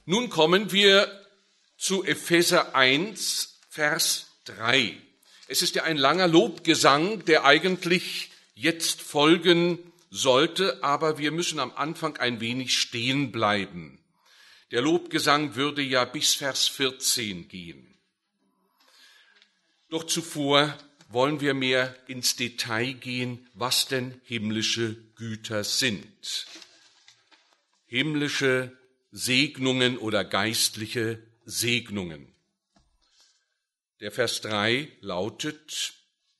Nun kommen wir zu Epheser 1, Vers 3. Es ist ja ein langer Lobgesang, der eigentlich jetzt folgen sollte, aber wir müssen am Anfang ein wenig stehen bleiben. Der Lobgesang würde ja bis Vers 14 gehen. Doch zuvor wollen wir mehr ins Detail gehen, was denn himmlische Güter sind. Himmlische Segnungen oder geistliche Segnungen. Der Vers 3 lautet: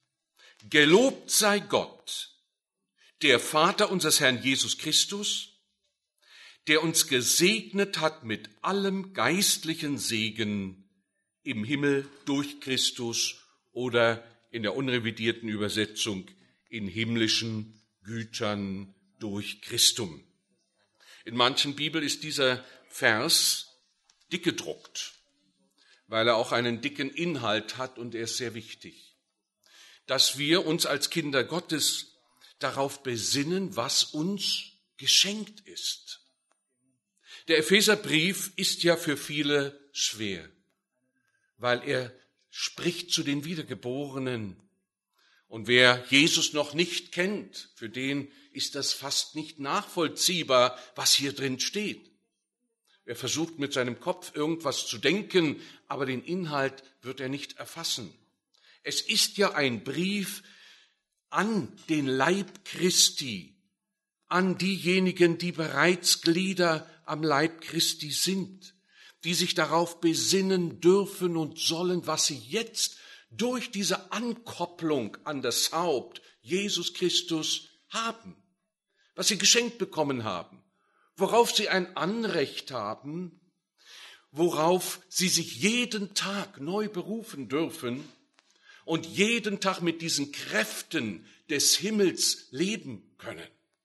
Gelobt sei Gott, der Vater unseres Herrn Jesus Christus, der uns gesegnet hat mit allem geistlichen Segen im Himmel durch Christus oder in der unrevidierten Übersetzung in himmlischen Gütern durch Christum. In manchen Bibeln ist dieser Vers dick gedruckt, weil er auch einen dicken Inhalt hat und er ist sehr wichtig, dass wir uns als Kinder Gottes darauf besinnen, was uns geschenkt ist. Der Epheserbrief ist ja für viele schwer, weil er spricht zu den Wiedergeborenen. Und wer Jesus noch nicht kennt, für den ist das fast nicht nachvollziehbar, was hier drin steht. Er versucht mit seinem Kopf irgendwas zu denken, aber den Inhalt wird er nicht erfassen. Es ist ja ein Brief an den Leib Christi, an diejenigen, die bereits Glieder am Leib Christi sind, die sich darauf besinnen dürfen und sollen, was sie jetzt durch diese Ankopplung an das Haupt Jesus Christus haben, was sie geschenkt bekommen haben, worauf sie ein Anrecht haben, worauf sie sich jeden Tag neu berufen dürfen und jeden Tag mit diesen Kräften des Himmels leben können.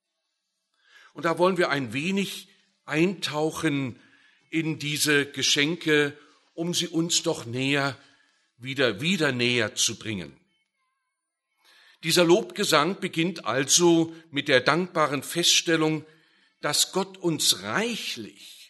Und da wollen wir ein wenig eintauchen in diese Geschenke, um sie uns doch wieder näher zu bringen. Dieser Lobgesang beginnt also mit der dankbaren Feststellung, dass Gott uns reichlich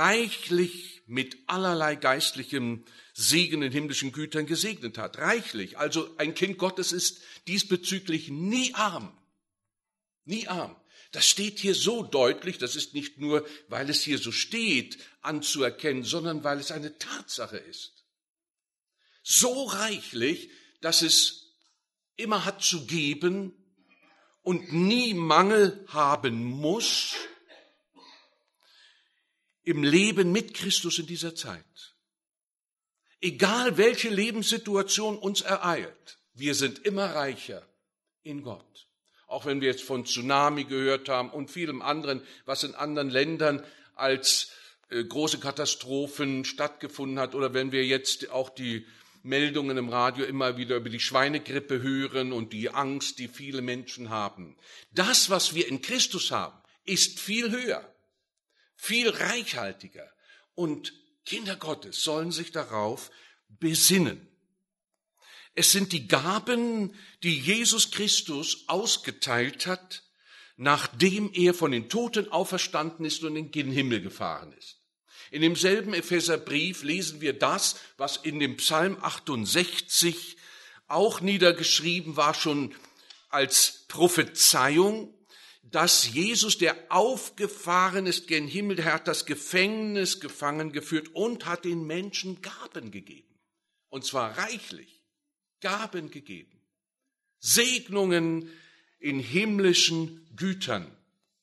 mit allerlei geistlichem Segen in himmlischen Gütern gesegnet hat. Reichlich. Also ein Kind Gottes ist diesbezüglich nie arm. Nie arm. Das steht hier so deutlich, das ist nicht nur, weil es hier so steht, anzuerkennen, sondern weil es eine Tatsache ist. So reichlich, dass es immer hat zu geben und nie Mangel haben muss im Leben mit Christus in dieser Zeit. Egal welche Lebenssituation uns ereilt, wir sind immer reicher in Gott. Auch wenn wir jetzt von Tsunami gehört haben und vielem anderen, was in anderen Ländern als große Katastrophen stattgefunden hat, oder wenn wir jetzt auch die Meldungen im Radio immer wieder über die Schweinegrippe hören und die Angst, die viele Menschen haben. Das, was wir in Christus haben, ist viel höher, viel reichhaltiger. Und Kinder Gottes sollen sich darauf besinnen. Es sind die Gaben, die Jesus Christus ausgeteilt hat, nachdem er von den Toten auferstanden ist und in den Himmel gefahren ist. In demselben Epheserbrief lesen wir das, was in dem Psalm 68 auch niedergeschrieben war, schon als Prophezeiung, dass Jesus, der aufgefahren ist gen Himmel, der hat das Gefängnis gefangen geführt und hat den Menschen Gaben gegeben. Und zwar reichlich. Gaben gegeben. Segnungen in himmlischen Gütern.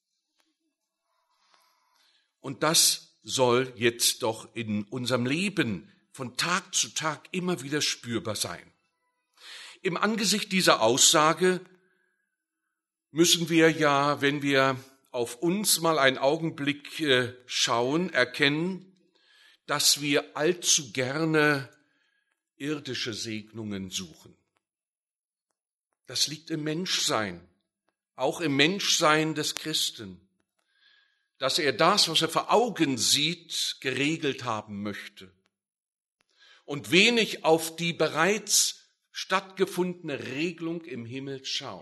Und das soll jetzt doch in unserem Leben von Tag zu Tag immer wieder spürbar sein. Im Angesicht dieser Aussage müssen wir ja, wenn wir auf uns mal einen Augenblick schauen, erkennen, dass wir allzu gerne irdische Segnungen suchen. Das liegt im Menschsein, auch im Menschsein des Christen, dass er das, was er vor Augen sieht, geregelt haben möchte und wenig auf die bereits stattgefundene Regelung im Himmel schaut.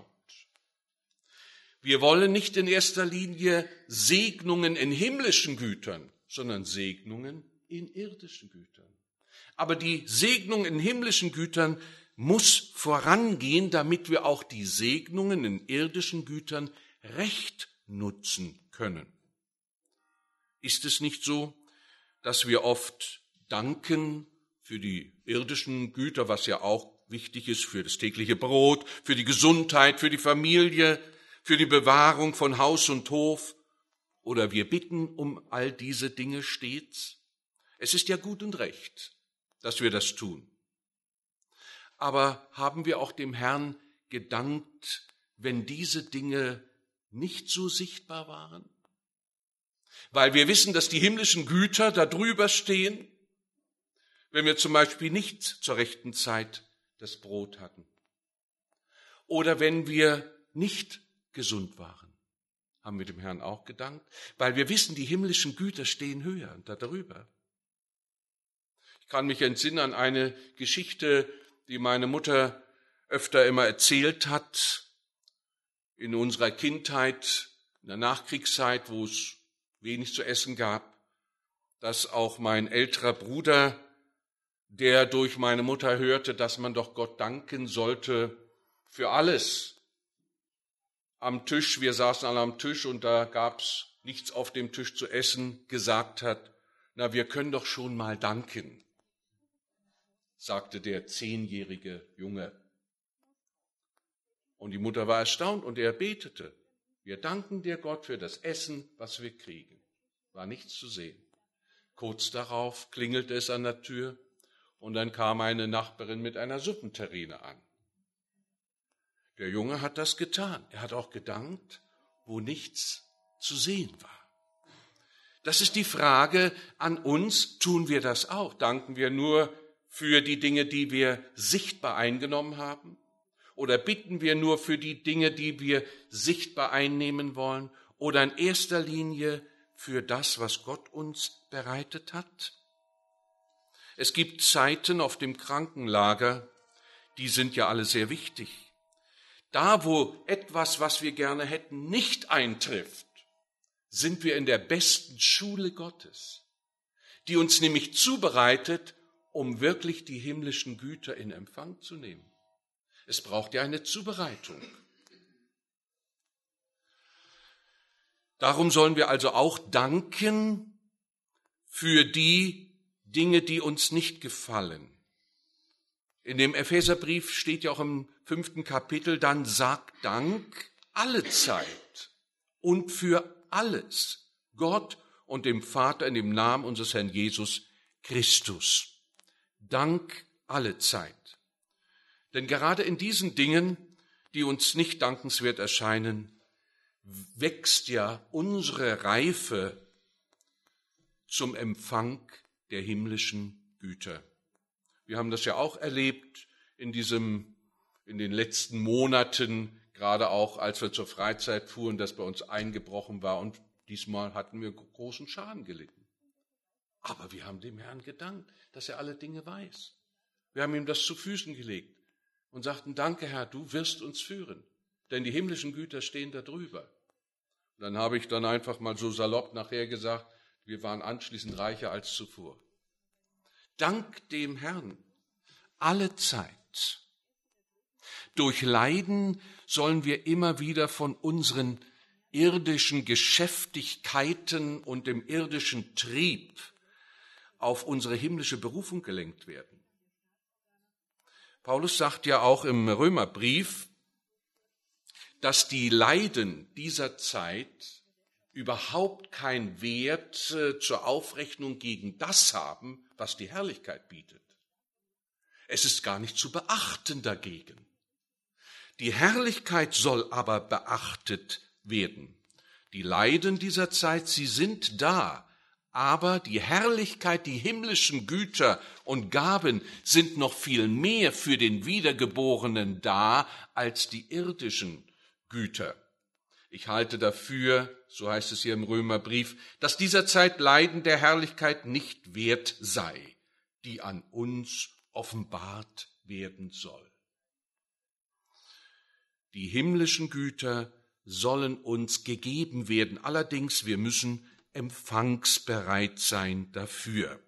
Wir wollen nicht in erster Linie Segnungen in himmlischen Gütern, sondern Segnungen in irdischen Gütern. Aber die Segnung in himmlischen Gütern muss vorangehen, damit wir auch die Segnungen in irdischen Gütern recht nutzen können. Ist es nicht so, dass wir oft danken für die irdischen Güter, was ja auch wichtig ist für das tägliche Brot, für die Gesundheit, für die Familie, für die Bewahrung von Haus und Hof, oder wir bitten um all diese Dinge stets? Es ist ja gut und recht, dass wir das tun. Aber haben wir auch dem Herrn gedankt, wenn diese Dinge nicht so sichtbar waren? Weil wir wissen, dass die himmlischen Güter da drüber stehen, wenn wir zum Beispiel nicht zur rechten Zeit das Brot hatten. Oder wenn wir nicht gesund waren, haben wir dem Herrn auch gedankt, weil wir wissen, die himmlischen Güter stehen höher und da drüber. Ich kann mich entsinnen an eine Geschichte, die meine Mutter öfter immer erzählt hat, in unserer Kindheit, in der Nachkriegszeit, wo es wenig zu essen gab, dass auch mein älterer Bruder, der durch meine Mutter hörte, dass man doch Gott danken sollte für alles. Am Tisch, wir saßen alle am Tisch und da gab's nichts auf dem Tisch zu essen, gesagt hat, na, wir können doch schon mal danken, sagte der 10-jährige Junge. Und die Mutter war erstaunt und er betete, wir danken dir Gott für das Essen, was wir kriegen. War nichts zu sehen. Kurz darauf klingelte es an der Tür und dann kam eine Nachbarin mit einer Suppenterrine an. Der Junge hat das getan. Er hat auch gedankt, wo nichts zu sehen war. Das ist die Frage an uns, tun wir das auch? Danken wir nur für die Dinge, die wir sichtbar eingenommen haben? Oder bitten wir nur für die Dinge, die wir sichtbar einnehmen wollen? Oder in erster Linie für das, was Gott uns bereitet hat? Es gibt Zeiten auf dem Krankenlager, die sind ja alle sehr wichtig. Da, wo etwas, was wir gerne hätten, nicht eintrifft, sind wir in der besten Schule Gottes, die uns nämlich zubereitet, um wirklich die himmlischen Güter in Empfang zu nehmen. Es braucht ja eine Zubereitung. Darum sollen wir also auch danken für die Dinge, die uns nicht gefallen. In dem Epheserbrief steht ja auch im 5. Kapitel, dann sagt Dank alle Zeit und für alles Gott und dem Vater in dem Namen unseres Herrn Jesus Christus. Dank alle Zeit. Denn gerade in diesen Dingen, die uns nicht dankenswert erscheinen, wächst ja unsere Reife zum Empfang der himmlischen Güter. Wir haben das ja auch erlebt in den letzten Monaten, gerade auch als wir zur Freizeit fuhren, dass bei uns eingebrochen war und diesmal hatten wir großen Schaden gelitten. Aber wir haben dem Herrn gedankt, dass er alle Dinge weiß. Wir haben ihm das zu Füßen gelegt und sagten, danke Herr, du wirst uns führen, denn die himmlischen Güter stehen da drüber. Und dann habe ich dann einfach mal so salopp nachher gesagt, wir waren anschließend reicher als zuvor. Dank dem Herrn alle Zeit. Durch Leiden sollen wir immer wieder von unseren irdischen Geschäftigkeiten und dem irdischen Trieb auf unsere himmlische Berufung gelenkt werden. Paulus sagt ja auch im Römerbrief, dass die Leiden dieser Zeit überhaupt keinen Wert zur Aufrechnung gegen das haben, was die Herrlichkeit bietet. Es ist gar nicht zu beachten dagegen. Die Herrlichkeit soll aber beachtet werden. Die Leiden dieser Zeit, sie sind da, aber die Herrlichkeit, die himmlischen Güter und Gaben sind noch viel mehr für den Wiedergeborenen da als die irdischen Güter. Ich halte dafür, so heißt es hier im Römerbrief, dass dieser Zeit Leiden der Herrlichkeit nicht wert sei, die an uns offenbart werden soll. Die himmlischen Güter sollen uns gegeben werden, allerdings wir müssen empfangsbereit sein dafür.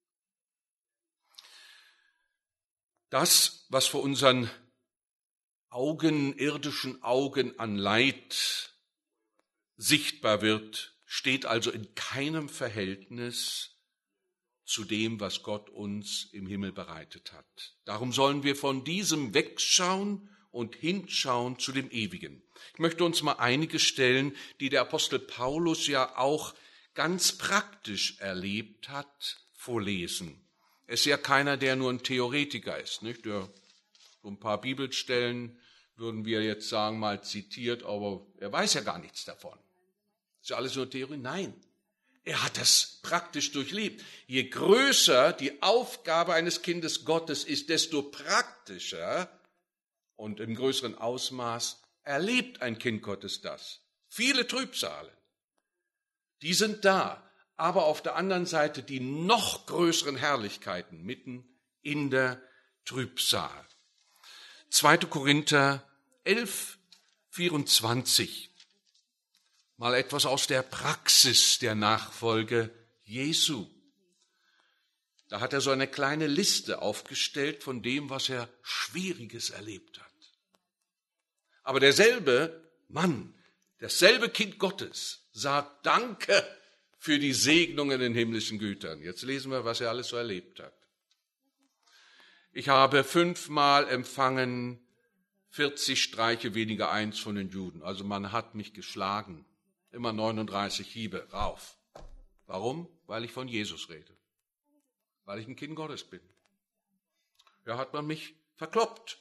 Das, was vor unseren irdischen Augen an Leid sichtbar wird, steht also in keinem Verhältnis zu dem, was Gott uns im Himmel bereitet hat. Darum sollen wir von diesem wegschauen und hinschauen zu dem Ewigen. Ich möchte uns mal einige Stellen, die der Apostel Paulus ja auch ganz praktisch erlebt hat, vorlesen. Er ist ja keiner, der nur ein Theoretiker ist, nicht? So ein paar Bibelstellen würden wir jetzt sagen, mal zitiert, aber er weiß ja gar nichts davon. Ist ja alles nur Theorie? Nein. Er hat das praktisch durchlebt. Je größer die Aufgabe eines Kindes Gottes ist, desto praktischer und im größeren Ausmaß erlebt ein Kind Gottes das. Viele Trübsale, die sind da, aber auf der anderen Seite die noch größeren Herrlichkeiten mitten in der Trübsal. 2. Korinther 11, 24. Mal etwas aus der Praxis der Nachfolge Jesu. Da hat er so eine kleine Liste aufgestellt von dem, was er Schwieriges erlebt hat. Aber derselbe Mann, dasselbe Kind Gottes sagt Danke für die Segnungen in himmlischen Gütern. Jetzt lesen wir, was er alles so erlebt hat. Ich habe 5-mal empfangen 40 Streiche weniger 1 von den Juden. Also man hat mich geschlagen. Immer 39 Hiebe rauf. Warum? Weil ich von Jesus rede. Weil ich ein Kind Gottes bin. Ja, hat man mich verkloppt.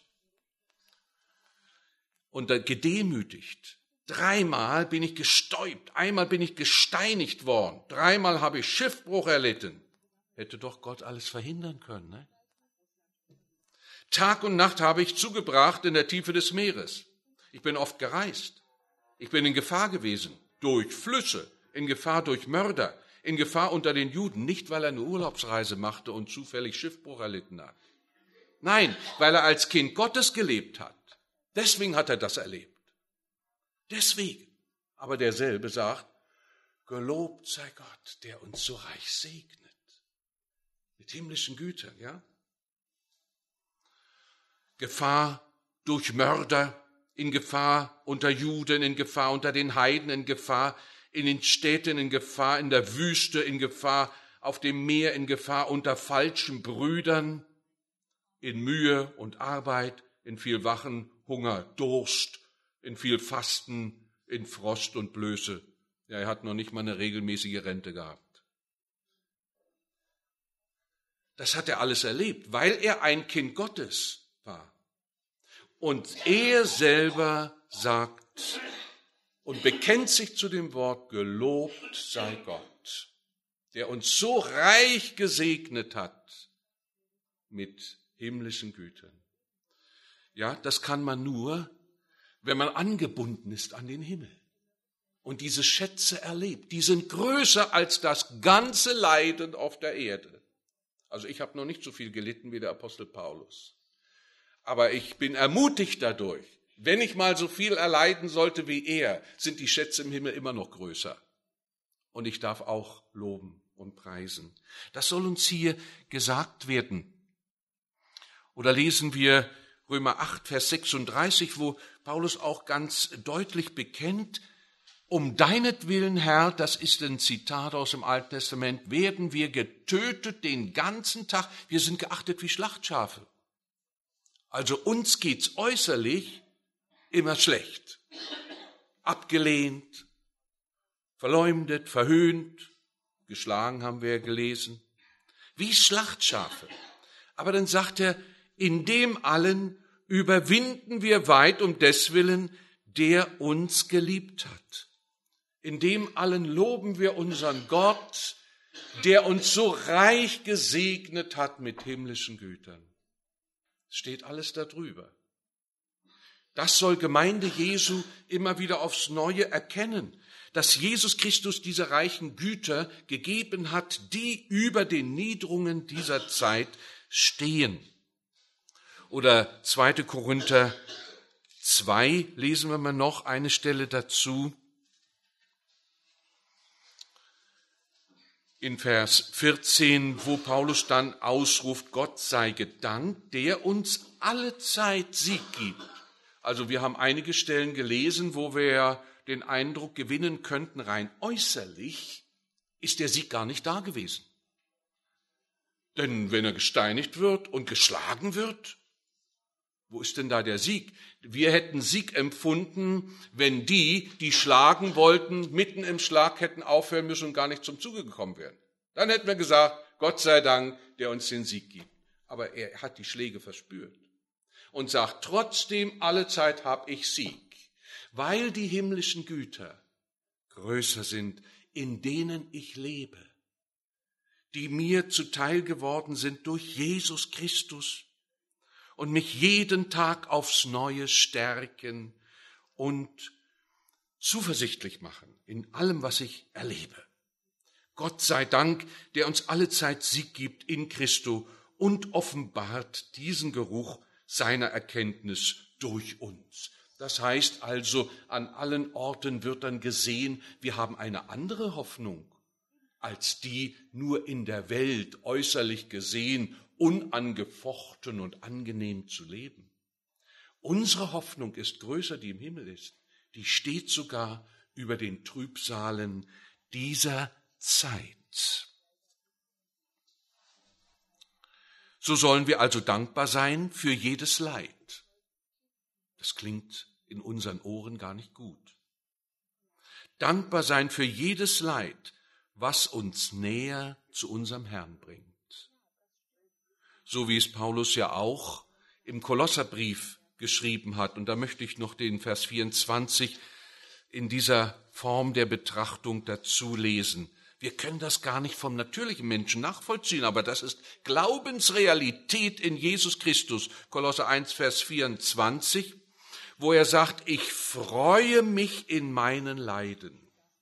Und gedemütigt. 3-mal bin ich gestäubt. Einmal bin ich gesteinigt worden. 3-mal habe ich Schiffbruch erlitten. Hätte doch Gott alles verhindern können, ne? Tag und Nacht habe ich zugebracht in der Tiefe des Meeres. Ich bin oft gereist. Ich bin in Gefahr gewesen. Durch Flüsse, in Gefahr durch Mörder, in Gefahr unter den Juden, nicht weil er eine Urlaubsreise machte und zufällig Schiffbruch erlitten hat. Nein, weil er als Kind Gottes gelebt hat. Deswegen hat er das erlebt. Deswegen. Aber derselbe sagt, gelobt sei Gott, der uns so reich segnet. Mit himmlischen Gütern, ja? Gefahr durch Mörder, in Gefahr unter Juden, in Gefahr unter den Heiden, in Gefahr in den Städten, in Gefahr in der Wüste, in Gefahr auf dem Meer, in Gefahr unter falschen Brüdern, in Mühe und Arbeit, in viel Wachen, Hunger, Durst, in viel Fasten, in Frost und Blöße. Ja, er hat noch nicht mal eine regelmäßige Rente gehabt. Das hat er alles erlebt, weil er ein Kind Gottes war. Und er selber sagt und bekennt sich zu dem Wort, gelobt sei Gott, der uns so reich gesegnet hat mit himmlischen Gütern. Ja, das kann man nur, wenn man angebunden ist an den Himmel und diese Schätze erlebt. Die sind größer als das ganze Leiden auf der Erde. Also ich habe noch nicht so viel gelitten wie der Apostel Paulus. Aber ich bin ermutigt dadurch. Wenn ich mal so viel erleiden sollte wie er, sind die Schätze im Himmel immer noch größer. Und ich darf auch loben und preisen. Das soll uns hier gesagt werden. Oder lesen wir Römer 8, Vers 36, wo Paulus auch ganz deutlich bekennt, um deinetwillen, Herr, das ist ein Zitat aus dem Alten Testament, werden wir getötet den ganzen Tag. Wir sind geachtet wie Schlachtschafe. Also uns geht's äußerlich immer schlecht. Abgelehnt, verleumdet, verhöhnt, geschlagen haben wir gelesen. Wie Schlachtschafe. Aber dann sagt er, in dem allen überwinden wir weit um deswillen, der uns geliebt hat. In dem allen loben wir unseren Gott, der uns so reich gesegnet hat mit himmlischen Gütern. Es steht alles darüber. Das soll Gemeinde Jesu immer wieder aufs Neue erkennen, dass Jesus Christus diese reichen Güter gegeben hat, die über den Niederungen dieser Zeit stehen. Oder 2. Korinther 2 lesen wir mal noch eine Stelle dazu. in Vers 14, wo Paulus dann ausruft, Gott sei gedankt, der uns alle Zeit Sieg gibt. Also wir haben einige Stellen gelesen, wo wir den Eindruck gewinnen könnten, rein äußerlich ist der Sieg gar nicht da gewesen. Denn wenn er gesteinigt wird und geschlagen wird, wo ist denn da der Sieg? Wir hätten Sieg empfunden, wenn die schlagen wollten, mitten im Schlag hätten aufhören müssen und gar nicht zum Zuge gekommen wären. Dann hätten wir gesagt, Gott sei Dank, der uns den Sieg gibt. Aber er hat die Schläge verspürt und sagt, trotzdem alle Zeit habe ich Sieg, weil die himmlischen Güter größer sind, in denen ich lebe, die mir zuteil geworden sind durch Jesus Christus und mich jeden Tag aufs Neue stärken und zuversichtlich machen in allem, was ich erlebe. Gott sei Dank, der uns alle Zeit Sieg gibt in Christo und offenbart diesen Geruch seiner Erkenntnis durch uns. Das heißt also, an allen Orten wird dann gesehen, wir haben eine andere Hoffnung als die nur in der Welt äußerlich gesehen, unangefochten und angenehm zu leben. Unsere Hoffnung ist größer, die im Himmel ist. Die steht sogar über den Trübsalen dieser Zeit. So sollen wir also dankbar sein für jedes Leid. Das klingt in unseren Ohren gar nicht gut. Dankbar sein für jedes Leid, was uns näher zu unserem Herrn bringt. So wie es Paulus ja auch im Kolosserbrief geschrieben hat. Und da möchte ich noch den Vers 24 in dieser Form der Betrachtung dazu lesen. Wir können das gar nicht vom natürlichen Menschen nachvollziehen, aber das ist Glaubensrealität in Jesus Christus. Kolosser 1, Vers 24, wo er sagt, ich freue mich in meinen Leiden.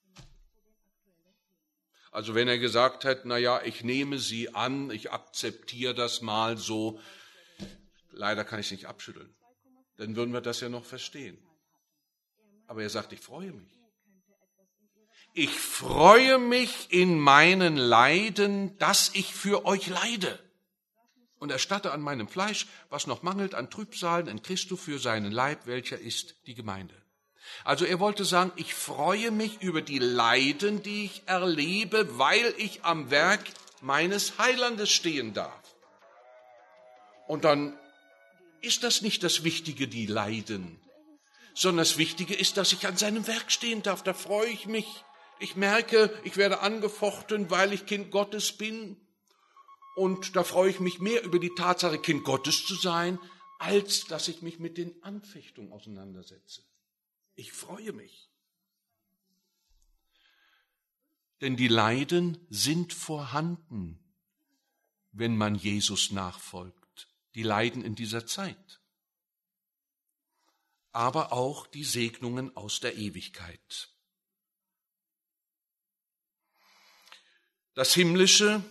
Also wenn er gesagt hat, ich nehme sie an, ich akzeptiere das mal so, leider kann ich es nicht abschütteln, dann würden wir das ja noch verstehen. Aber er sagt, ich freue mich. Ich freue mich in meinen Leiden, dass ich für euch leide und erstatte an meinem Fleisch, was noch mangelt an Trübsalen in Christo für seinen Leib, welcher ist die Gemeinde. Also er wollte sagen, ich freue mich über die Leiden, die ich erlebe, weil ich am Werk meines Heilandes stehen darf. Und dann ist das nicht das Wichtige, die Leiden, sondern das Wichtige ist, dass ich an seinem Werk stehen darf. Da freue ich mich. Ich merke, ich werde angefochten, weil ich Kind Gottes bin. Und da freue ich mich mehr über die Tatsache, Kind Gottes zu sein, als dass ich mich mit den Anfechtungen auseinandersetze. Ich freue mich. Denn die Leiden sind vorhanden, wenn man Jesus nachfolgt. Die Leiden in dieser Zeit. Aber auch die Segnungen aus der Ewigkeit. Das Himmlische,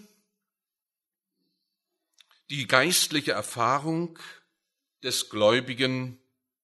die geistliche Erfahrung des Gläubigen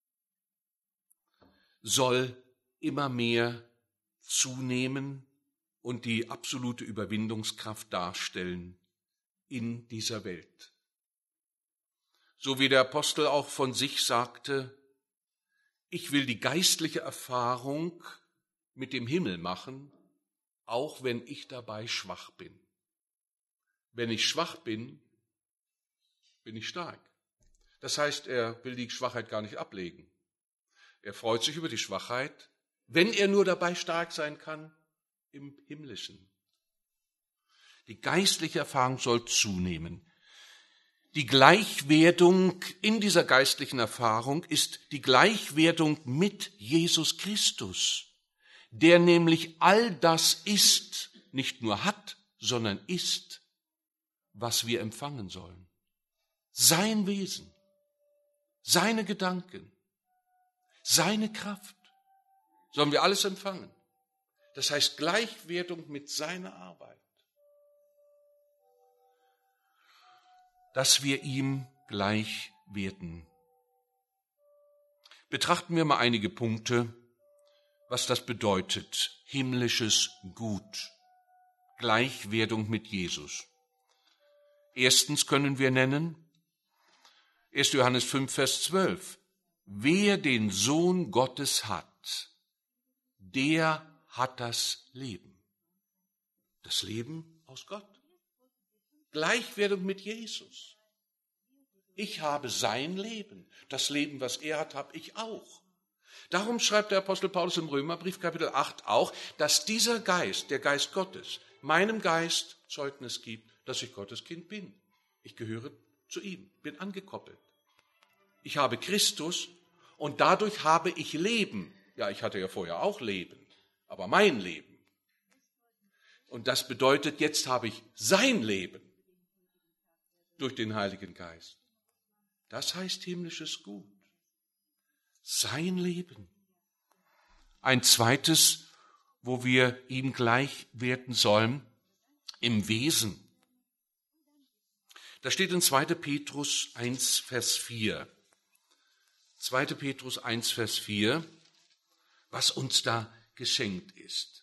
soll immer mehr zunehmen und die absolute Überwindungskraft darstellen in dieser Welt. So wie der Apostel auch von sich sagte, ich will die geistliche Erfahrung mit dem Himmel machen, auch wenn ich dabei schwach bin. Wenn ich schwach bin, bin ich stark. Das heißt, er will die Schwachheit gar nicht ablegen. Er freut sich über die Schwachheit, wenn er nur dabei stark sein kann im Himmlischen. Die geistliche Erfahrung soll zunehmen. Die Gleichwerdung in dieser geistlichen Erfahrung ist die Gleichwerdung mit Jesus Christus, der nämlich all das ist, nicht nur hat, sondern ist, was wir empfangen sollen. Sein Wesen, seine Gedanken, seine Kraft, sollen wir alles empfangen. Das heißt Gleichwerdung mit seiner Arbeit. Dass wir ihm gleich werden. Betrachten wir mal einige Punkte, was das bedeutet, himmlisches Gut. Gleichwerdung mit Jesus. Erstens können wir nennen 1. Johannes 5, Vers 12. Wer den Sohn Gottes hat, der hat das Leben. Das Leben aus Gott. Gleichwerdung mit Jesus. Ich habe sein Leben. Das Leben, was er hat, habe ich auch. Darum schreibt der Apostel Paulus im Römerbrief Kapitel 8 auch, dass dieser Geist, der Geist Gottes, meinem Geist Zeugnis gibt, dass ich Gottes Kind bin. Ich gehöre zu ihm, bin angekoppelt. Ich habe Christus und dadurch habe ich Leben. Ja, ich hatte ja vorher auch Leben, aber mein Leben. Und das bedeutet, jetzt habe ich sein Leben durch den Heiligen Geist. Das heißt himmlisches Gut. Sein Leben. Ein zweites, wo wir ihm gleich werden sollen, im Wesen. Da steht in 2. Petrus 1, Vers 4. 2. Petrus 1, Vers 4, was uns da geschenkt ist.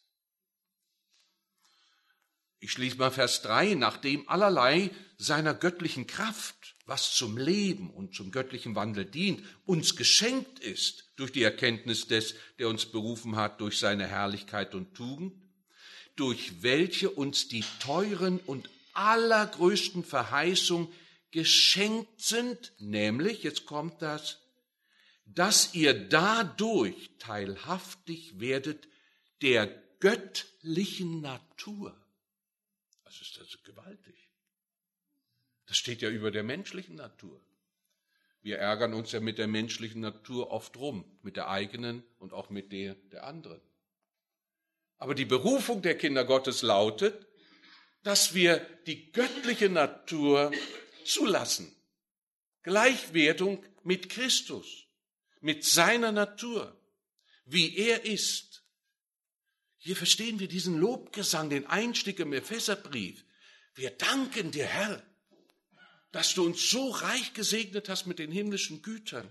Ich schließe mal Vers 3, nachdem allerlei seiner göttlichen Kraft, was zum Leben und zum göttlichen Wandel dient, uns geschenkt ist durch die Erkenntnis des, der uns berufen hat, durch seine Herrlichkeit und Tugend, durch welche uns die teuren und allergrößten Verheißungen geschenkt sind, nämlich, jetzt kommt das, dass ihr dadurch teilhaftig werdet der göttlichen Natur. Das ist also gewaltig. Das steht ja über der menschlichen Natur. Wir ärgern uns ja mit der menschlichen Natur oft rum, mit der eigenen und auch mit der anderen. Aber die Berufung der Kinder Gottes lautet, dass wir die göttliche Natur zulassen. Gleichwerdung mit Christus, mit seiner Natur, wie er ist. Hier verstehen wir diesen Lobgesang, den Einstieg im Epheserbrief. Wir danken dir, Herr, dass du uns so reich gesegnet hast mit den himmlischen Gütern.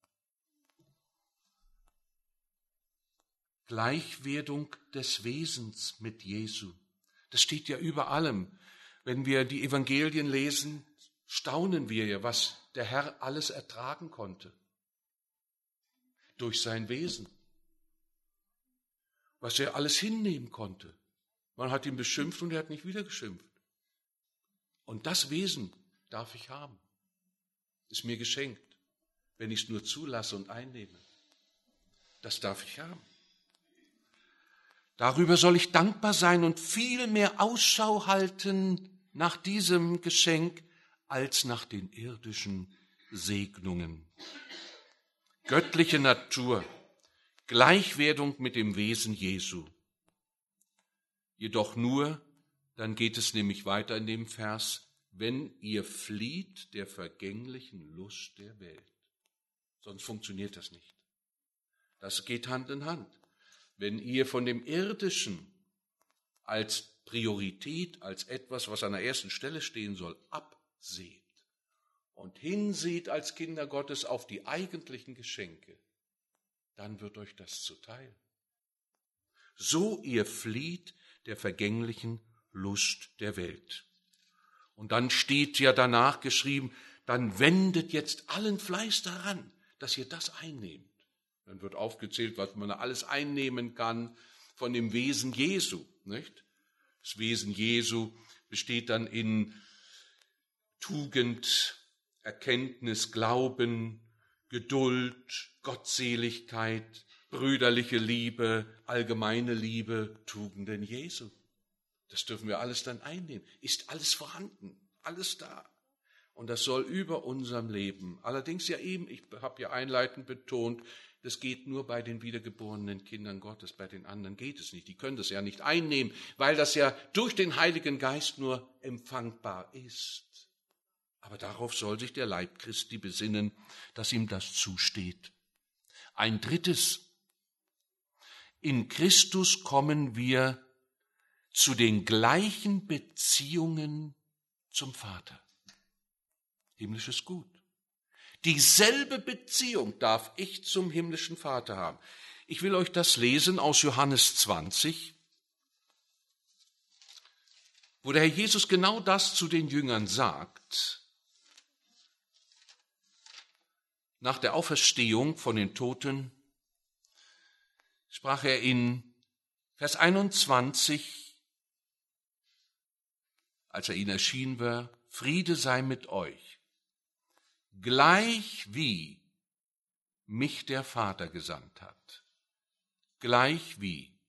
Gleichwerdung des Wesens mit Jesu. Das steht ja über allem. Wenn wir die Evangelien lesen, staunen wir ja, was der Herr alles ertragen konnte. Durch sein Wesen. Was er alles hinnehmen konnte. Man hat ihn beschimpft und er hat nicht wieder geschimpft. Und das Wesen darf ich haben. Ist mir geschenkt, wenn ich es nur zulasse und einnehme. Das darf ich haben. Darüber soll ich dankbar sein und viel mehr Ausschau halten nach diesem Geschenk als nach den irdischen Segnungen. Göttliche Natur, Gleichwerdung mit dem Wesen Jesu. Jedoch nur, dann geht es nämlich weiter in dem Vers, wenn ihr flieht der vergänglichen Lust der Welt. Sonst funktioniert das nicht. Das geht Hand in Hand. Wenn ihr von dem Irdischen als Priorität, als etwas, was an der ersten Stelle stehen soll, abseht und hinseht als Kinder Gottes auf die eigentlichen Geschenke, dann wird euch das zuteil. So ihr flieht der vergänglichen Lust der Welt. Und dann steht ja danach geschrieben, dann wendet jetzt allen Fleiß daran, dass ihr das einnehmt. Dann wird aufgezählt, was man alles einnehmen kann von dem Wesen Jesu, nicht? Das Wesen Jesu besteht dann in Tugend, Erkenntnis, Glauben, Geduld, Gottseligkeit, brüderliche Liebe, allgemeine Liebe, Tugenden Jesu. Das dürfen wir alles dann einnehmen. Ist alles vorhanden, alles da. Und das soll über unserem Leben. Allerdings ja eben, ich habe ja einleitend betont, das geht nur bei den wiedergeborenen Kindern Gottes, bei den anderen geht es nicht. Die können das ja nicht einnehmen, weil das ja durch den Heiligen Geist nur empfangbar ist. Aber darauf soll sich der Leib Christi besinnen, dass ihm das zusteht. Ein drittes, in Christus kommen wir zu den gleichen Beziehungen zum Vater. Himmlisches Gut. Dieselbe Beziehung darf ich zum himmlischen Vater haben. Ich will euch das lesen aus Johannes 20. wo der Herr Jesus genau das zu den Jüngern sagt. Nach der Auferstehung von den Toten sprach er in Vers 21, als er ihnen erschienen war: Friede sei mit euch, gleich wie mich der Vater gesandt hat, gleich wie,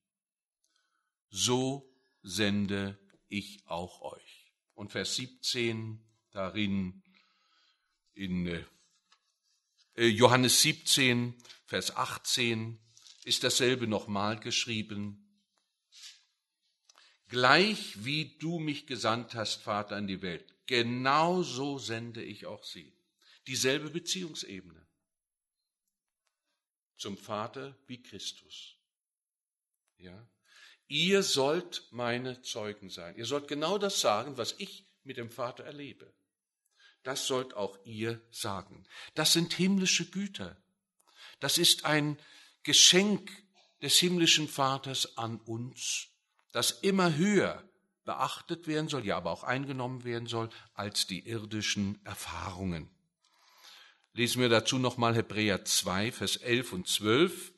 so sende ich auch euch. Und Vers 17, darin in Johannes 17, Vers 18, ist dasselbe nochmal geschrieben. Gleich wie du mich gesandt hast, Vater, in die Welt, genauso sende ich auch sie. Dieselbe Beziehungsebene zum Vater wie Christus. Ja? Ihr sollt meine Zeugen sein. Ihr sollt genau das sagen, was ich mit dem Vater erlebe. Das sollt auch ihr sagen. Das sind himmlische Güter. Das ist ein Geschenk des himmlischen Vaters an uns, das immer höher beachtet werden soll, ja aber auch eingenommen werden soll, als die irdischen Erfahrungen. Lesen wir dazu nochmal Hebräer 2, Vers 11 und 12.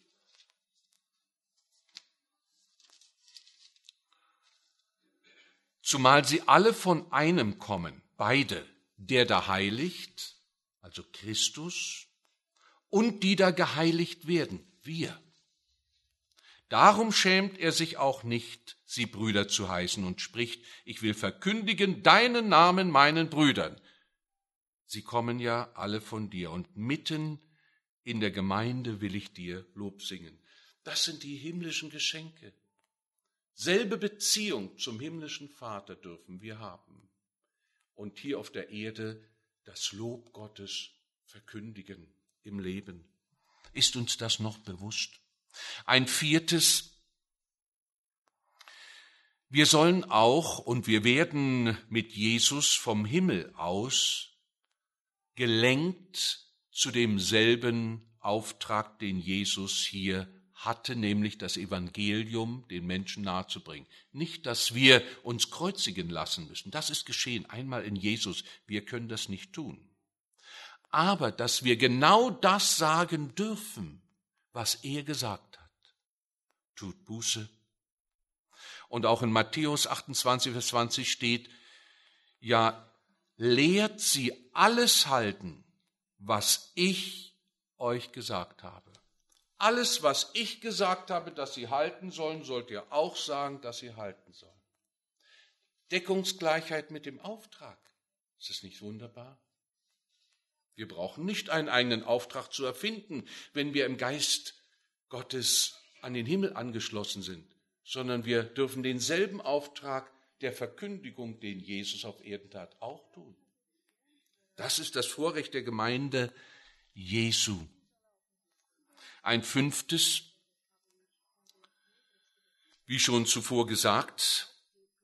Zumal sie alle von einem kommen, beide, der da heiligt, also Christus, und die da geheiligt werden, wir. Darum schämt er sich auch nicht, sie Brüder zu heißen und spricht: Ich will verkündigen deinen Namen meinen Brüdern. Sie kommen ja alle von dir und mitten in der Gemeinde will ich dir Lob singen. Das sind die himmlischen Geschenke. Selbe Beziehung zum himmlischen Vater dürfen wir haben und hier auf der Erde das Lob Gottes verkündigen im Leben. Ist uns das noch bewusst? Ein viertes: Wir sollen auch und wir werden mit Jesus vom Himmel aus gelenkt zu demselben Auftrag, den Jesus hier hatte, nämlich das Evangelium den Menschen nahezubringen. Nicht, dass wir uns kreuzigen lassen müssen. Das ist geschehen einmal in Jesus. Wir können das nicht tun. Aber dass wir genau das sagen dürfen, was er gesagt hat. Tut Buße. Und auch in Matthäus 28, Vers 20 steht: Ja, lehrt sie alles halten, was ich euch gesagt habe. Alles, was ich gesagt habe, dass sie halten sollen, sollt ihr auch sagen, dass sie halten sollen. Deckungsgleichheit mit dem Auftrag. Ist das nicht wunderbar? Wir brauchen nicht einen eigenen Auftrag zu erfinden, wenn wir im Geist Gottes an den Himmel angeschlossen sind, sondern wir dürfen denselben Auftrag der Verkündigung, den Jesus auf Erden tat, auch tun. Das ist das Vorrecht der Gemeinde Jesu. Ein fünftes, wie schon zuvor gesagt,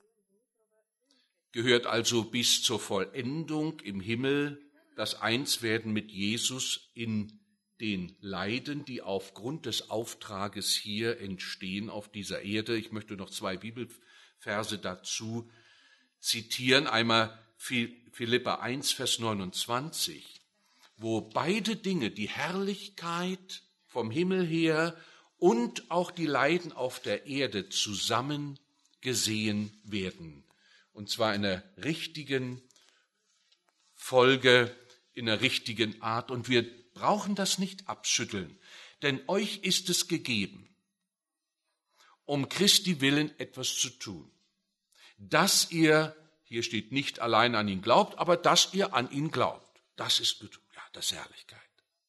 gehört also bis zur Vollendung im Himmel das Einswerden mit Jesus in den Leiden, die aufgrund des Auftrages hier entstehen auf dieser Erde. Ich möchte noch 2 Bibelverse dazu zitieren. Einmal Philipper 1, Vers 29, wo beide Dinge, die Herrlichkeit vom Himmel her und auch die Leiden auf der Erde zusammen gesehen werden. Und zwar in der richtigen Folge, in der richtigen Art. Und wir brauchen das nicht abschütteln, denn euch ist es gegeben, um Christi willen etwas zu tun, dass ihr, hier steht nicht allein an ihn glaubt, aber dass ihr an ihn glaubt. Das ist ja, das ist Herrlichkeit.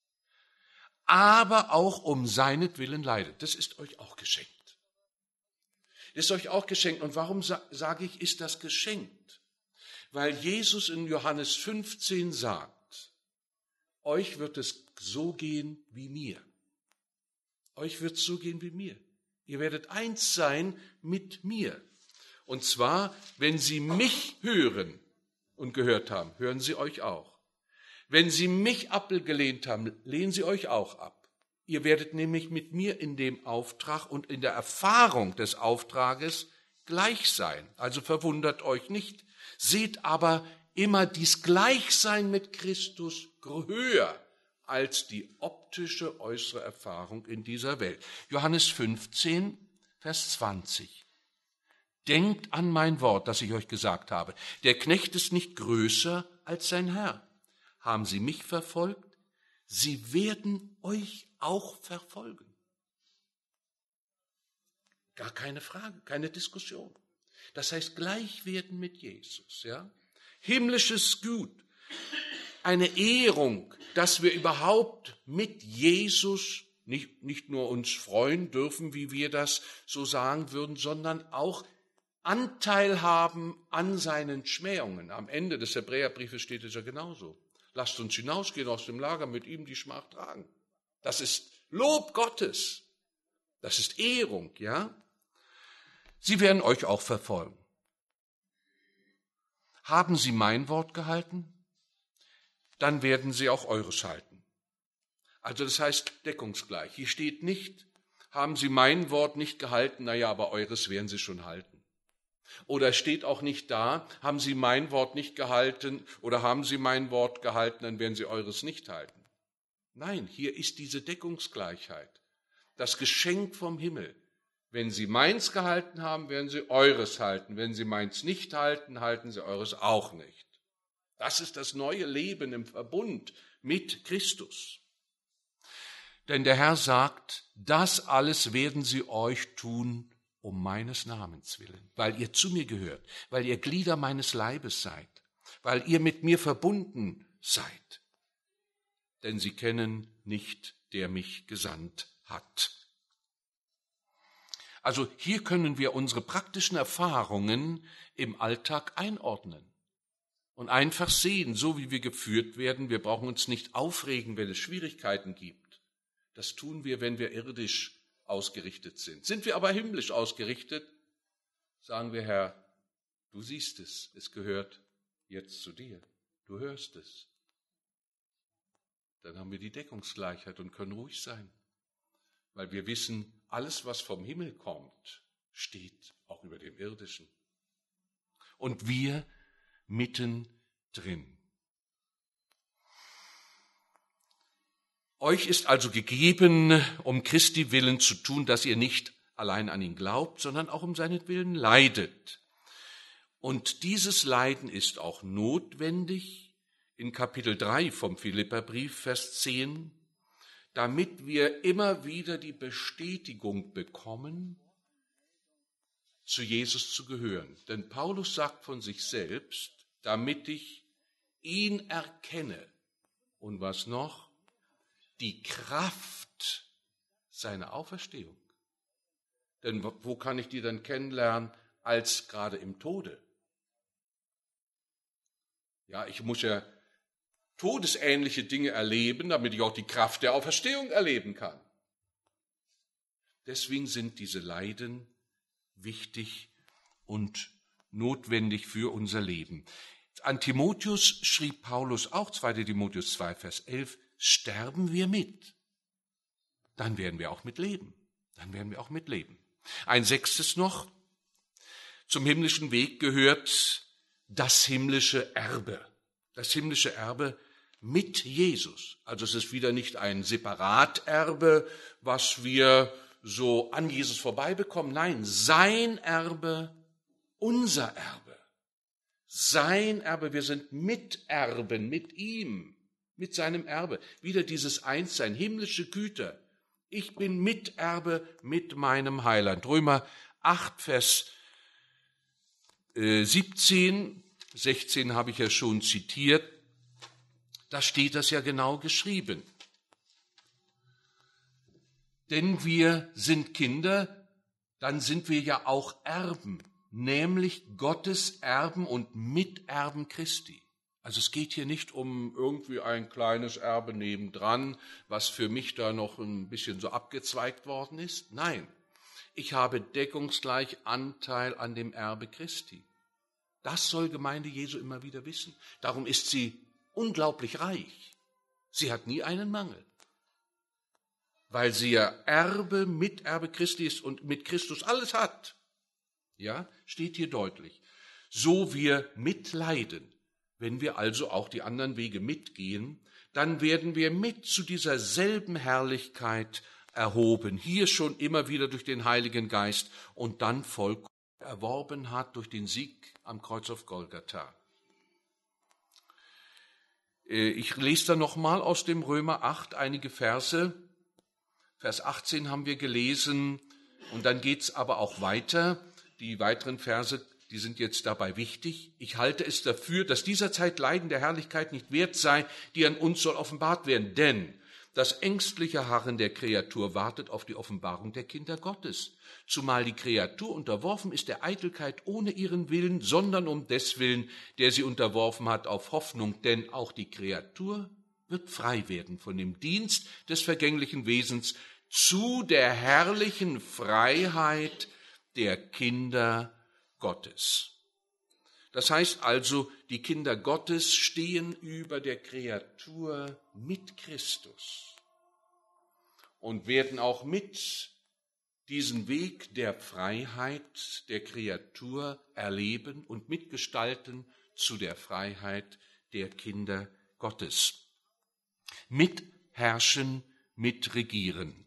Aber auch um seinetwillen leidet. Das ist euch auch geschenkt. Das ist euch auch geschenkt. Und warum sage ich, ist das geschenkt? Weil Jesus in Johannes 15 sagt: Euch wird es so gehen wie mir. Euch wird es so gehen wie mir. Ihr werdet eins sein mit mir. Und zwar, wenn sie mich hören und gehört haben, hören sie euch auch. Wenn sie mich abgelehnt haben, lehnen sie euch auch ab. Ihr werdet nämlich mit mir in dem Auftrag und in der Erfahrung des Auftrages gleich sein. Also verwundert euch nicht. Seht aber immer dies Gleichsein mit Christus höher als die optische äußere Erfahrung in dieser Welt. Johannes 15, Vers 20. Denkt an mein Wort, das ich euch gesagt habe. Der Knecht ist nicht größer als sein Herr. Haben sie mich verfolgt? Sie werden euch auch verfolgen. Gar keine Frage, keine Diskussion. Das heißt, gleich werden mit Jesus, ja? Himmlisches Gut, eine Ehrung, dass wir überhaupt mit Jesus nicht nur uns freuen dürfen, wie wir das so sagen würden, sondern auch Anteil haben an seinen Schmähungen. Am Ende des Hebräerbriefes steht es ja genauso. Lasst uns hinausgehen aus dem Lager, mit ihm die Schmach tragen. Das ist Lob Gottes. Das ist Ehrung, ja? Sie werden euch auch verfolgen. Haben sie mein Wort gehalten? Dann werden sie auch eures halten. Also das heißt deckungsgleich. Hier steht nicht, haben sie mein Wort nicht gehalten, naja, aber eures werden sie schon halten. Oder steht auch nicht da, haben sie mein Wort nicht gehalten oder haben sie mein Wort gehalten, dann werden sie eures nicht halten. Nein, hier ist diese Deckungsgleichheit, das Geschenk vom Himmel. Wenn sie meins gehalten haben, werden sie eures halten. Wenn sie meins nicht halten, halten sie eures auch nicht. Das ist das neue Leben im Verbund mit Christus. Denn der Herr sagt, das alles werden sie euch tun, um meines Namens willen, weil ihr zu mir gehört, weil ihr Glieder meines Leibes seid, weil ihr mit mir verbunden seid. Denn sie kennen nicht, der mich gesandt hat. Also hier können wir unsere praktischen Erfahrungen im Alltag einordnen und einfach sehen, so wie wir geführt werden. Wir brauchen uns nicht aufregen, wenn es Schwierigkeiten gibt. Das tun wir, wenn wir irdisch ausgerichtet sind. Sind wir aber himmlisch ausgerichtet, sagen wir, Herr, du siehst es gehört jetzt zu dir, du hörst es. Dann haben wir die Deckungsgleichheit und können ruhig sein, weil wir wissen, alles, was vom Himmel kommt, steht auch über dem Irdischen. Und wir mittendrin. Euch ist also gegeben, um Christi willen zu tun, dass ihr nicht allein an ihn glaubt, sondern auch um seinetwillen leidet. Und dieses Leiden ist auch notwendig in Kapitel 3 vom Philipperbrief, Vers 10, damit wir immer wieder die Bestätigung bekommen, zu Jesus zu gehören. Denn Paulus sagt von sich selbst, damit ich ihn erkenne. Und was noch? Die Kraft seiner Auferstehung. Denn wo kann ich die dann kennenlernen, als gerade im Tode? Ja, ich muss ja todesähnliche Dinge erleben, damit ich auch die Kraft der Auferstehung erleben kann. Deswegen sind diese Leiden wichtig und notwendig für unser Leben. An Timotheus schrieb Paulus auch, 2. Timotheus 2, Vers 11, sterben wir mit, dann werden wir auch mitleben. Dann werden wir auch mitleben. Ein 6. noch, zum himmlischen Weg gehört das himmlische Erbe. Das himmlische Erbe mit Jesus. Also es ist wieder nicht ein Separaterbe, was wir so an Jesus vorbei bekommen. Nein, sein Erbe, unser Erbe. Sein Erbe, wir sind Miterben mit ihm, mit seinem Erbe. Wieder dieses Einssein, himmlische Güter. Ich bin Miterbe mit meinem Heiland. Römer 8, Vers 17, 16 habe ich ja schon zitiert. Da steht das ja genau geschrieben. Denn wir sind Kinder, dann sind wir ja auch Erben, nämlich Gottes Erben und Miterben Christi. Also es geht hier nicht um irgendwie ein kleines Erbe nebendran, was für mich da noch ein bisschen so abgezweigt worden ist. Nein, ich habe deckungsgleich Anteil an dem Erbe Christi. Das soll Gemeinde Jesu immer wieder wissen. Darum ist sie unglaublich reich. Sie hat nie einen Mangel, weil sie ja Erbe, Miterbe Christi ist und mit Christus alles hat. Ja, steht hier deutlich. So wir mitleiden, wenn wir also auch die anderen Wege mitgehen, dann werden wir mit zu dieser selben Herrlichkeit erhoben, hier schon immer wieder durch den Heiligen Geist und dann vollkommen erworben hat durch den Sieg am Kreuz auf Golgatha. Ich lese da nochmal aus dem Römer 8 einige Verse. Vers 18 haben wir gelesen und dann geht's aber auch weiter. Die weiteren Verse, die sind jetzt dabei wichtig. Ich halte es dafür, dass dieser Zeit Leiden der Herrlichkeit nicht wert sei, die an uns soll offenbart werden. Denn das ängstliche Harren der Kreatur wartet auf die Offenbarung der Kinder Gottes. Zumal die Kreatur unterworfen ist der Eitelkeit ohne ihren Willen, sondern um deswillen, der sie unterworfen hat, auf Hoffnung. Denn auch die Kreatur wird frei werden von dem Dienst des vergänglichen Wesens zu der herrlichen Freiheit der Kinder Gottes. Das heißt also, die Kinder Gottes stehen über der Kreatur mit Christus und werden auch mit diesen Weg der Freiheit der Kreatur erleben und mitgestalten zu der Freiheit der Kinder Gottes. Mitherrschen, mitregieren.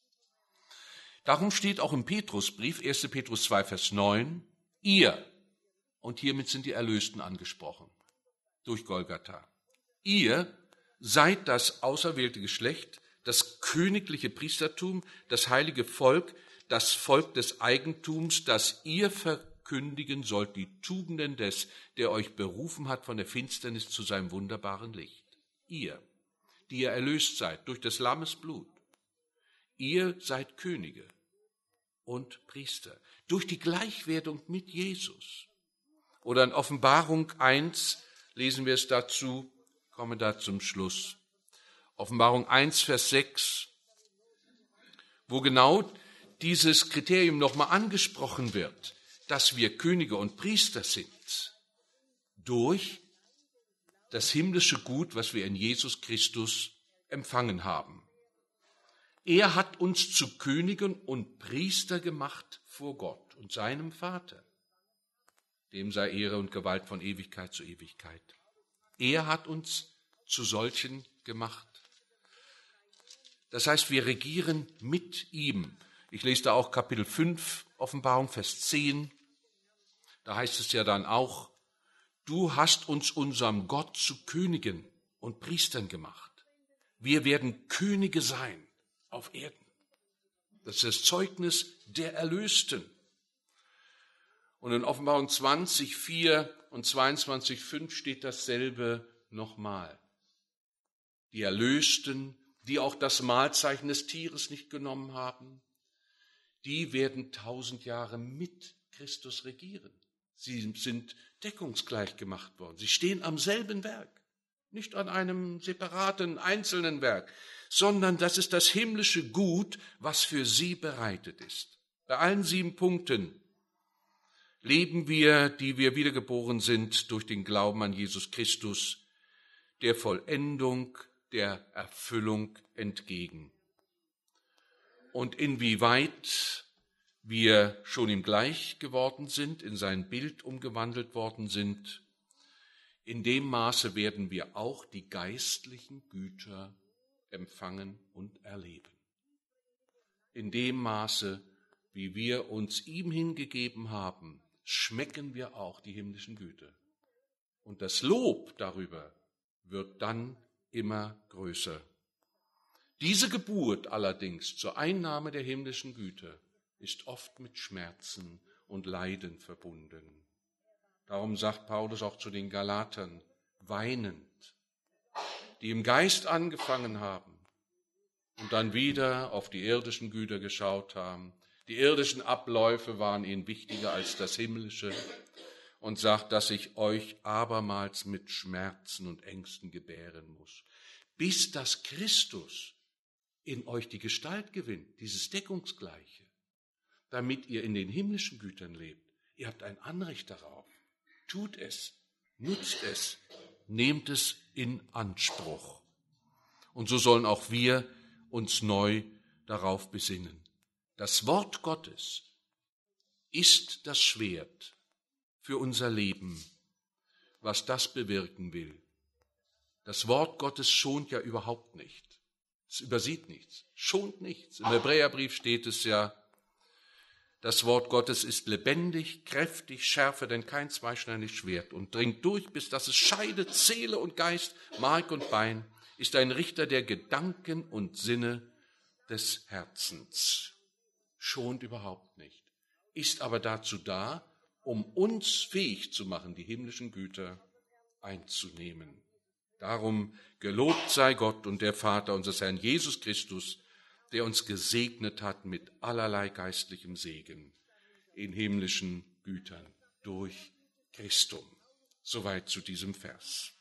Darum steht auch im Petrusbrief, 1. Petrus 2, Vers 9, ihr, und hiermit sind die Erlösten angesprochen, durch Golgatha. Ihr seid das auserwählte Geschlecht, das königliche Priestertum, das heilige Volk, das Volk des Eigentums, das ihr verkündigen sollt, die Tugenden des, der euch berufen hat von der Finsternis zu seinem wunderbaren Licht. Ihr, die ihr erlöst seid durch des Lammes Blut. Ihr seid Könige und Priester durch die Gleichwerdung mit Jesus. Oder in Offenbarung 1 lesen wir es dazu, komme da zum Schluss. Offenbarung 1, Vers 6, wo genau dieses Kriterium nochmal angesprochen wird, dass wir Könige und Priester sind, durch das himmlische Gut, was wir in Jesus Christus empfangen haben. Er hat uns zu Königen und Priester gemacht vor Gott und seinem Vater. Dem sei Ehre und Gewalt von Ewigkeit zu Ewigkeit. Er hat uns zu solchen gemacht. Das heißt, wir regieren mit ihm. Ich lese da auch Kapitel 5, Offenbarung, Vers 10. Da heißt es ja dann auch, du hast uns unserem Gott zu Königen und Priestern gemacht. Wir werden Könige sein auf Erden. Das ist das Zeugnis der Erlösten. Und in Offenbarung 20, 4 und 22, 5 steht dasselbe nochmal. Die Erlösten, die auch das Mahlzeichen des Tieres nicht genommen haben, die werden 1000 Jahre mit Christus regieren. Sie sind deckungsgleich gemacht worden. Sie stehen am selben Werk, nicht an einem separaten, einzelnen Werk, sondern das ist das himmlische Gut, was für sie bereitet ist. Bei allen 7 Punkten leben wir, die wir wiedergeboren sind, durch den Glauben an Jesus Christus, der Vollendung, der Erfüllung entgegen. Und inwieweit wir schon ihm gleich geworden sind, in sein Bild umgewandelt worden sind, in dem Maße werden wir auch die geistlichen Güter empfangen und erleben. In dem Maße, wie wir uns ihm hingegeben haben, schmecken wir auch die himmlischen Güter. Und das Lob darüber wird dann immer größer. Diese Geburt allerdings zur Einnahme der himmlischen Güter ist oft mit Schmerzen und Leiden verbunden. Darum sagt Paulus auch zu den Galatern, weinend, die im Geist angefangen haben und dann wieder auf die irdischen Güter geschaut haben. Die irdischen Abläufe waren ihnen wichtiger als das Himmlische und sagt, dass ich euch abermals mit Schmerzen und Ängsten gebären muss, bis dass Christus in euch die Gestalt gewinnt, dieses Deckungsgleiche, damit ihr in den himmlischen Gütern lebt. Ihr habt ein Anrecht darauf. Tut es, nutzt es, nehmt es in Anspruch. Und so sollen auch wir uns neu darauf besinnen. Das Wort Gottes ist das Schwert für unser Leben, was das bewirken will. Das Wort Gottes schont ja überhaupt nicht. Es übersieht nichts, schont nichts. Im Hebräerbrief steht es ja, das Wort Gottes ist lebendig, kräftig, schärfer denn kein zweischneidiges Schwert und dringt durch, bis dass es scheidet Seele und Geist, Mark und Bein, ist ein Richter der Gedanken und Sinne des Herzens. Schont überhaupt nicht, ist aber dazu da, um uns fähig zu machen, die himmlischen Güter einzunehmen. Darum gelobt sei Gott und der Vater unseres Herrn Jesus Christus, der uns gesegnet hat mit allerlei geistlichem Segen in himmlischen Gütern durch Christum. Soweit zu diesem Vers.